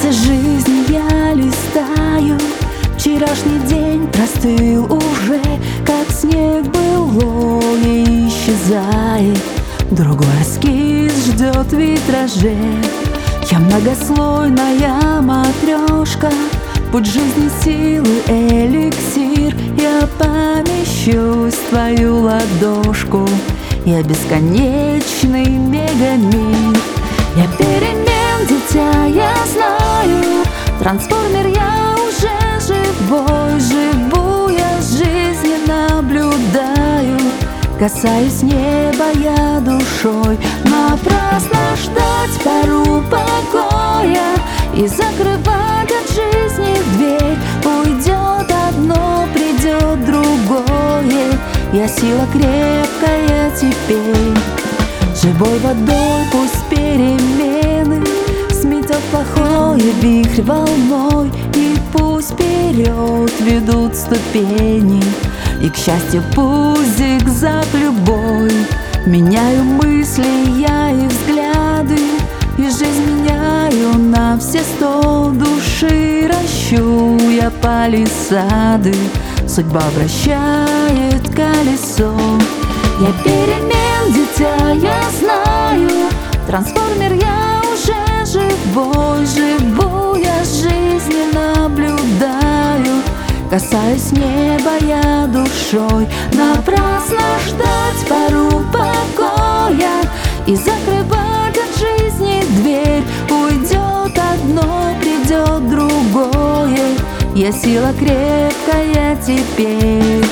Страницы жизни я листаю. Вчерашний день простыл уже, как снег былое исчезает. Другой эскиз ждет в витраже. Я многослойная матрешка, путь жизни, силы, эликсир. Я помещусь в твою ладошку, я бесконечный мегамир. Я перемен, дитя, я знаю, трансформер я уже живой. Живу я жизни, наблюдаю, касаюсь неба я душой. Напрасно ждать пору покоя и закрывать от жизни дверь. Уйдет одно, придет другое, я сила крепкая теперь. Живой водой пусть перемены сметет плохое вихрь волной, и пусть вперед ведут ступени, и к счастью пусть зигзаг любой. Меняю мысли я и взгляды, и жизнь меняю на все 100. Души ращу я палисады, судьба вращает колесо. Я перемен, дитя, я знаю, трансформер я уже живой. Живу я жизни, наблюдаю, касаюсь неба я душой. Напрасно ждать пору покоя и закрывать от жизни дверь. Уйдет одно, придет другое, я сила крепкая теперь.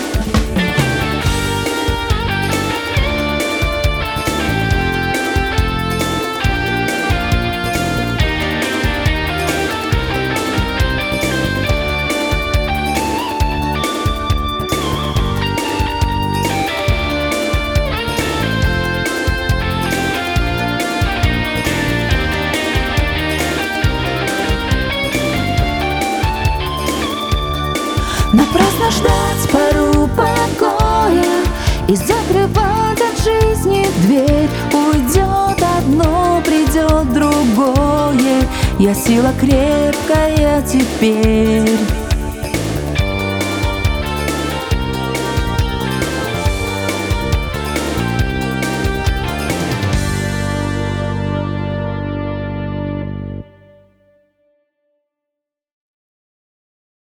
Напрасно ждать пору покоя и закрывать от жизни дверь. Уйдет одно, придет другое, я сила крепкая теперь.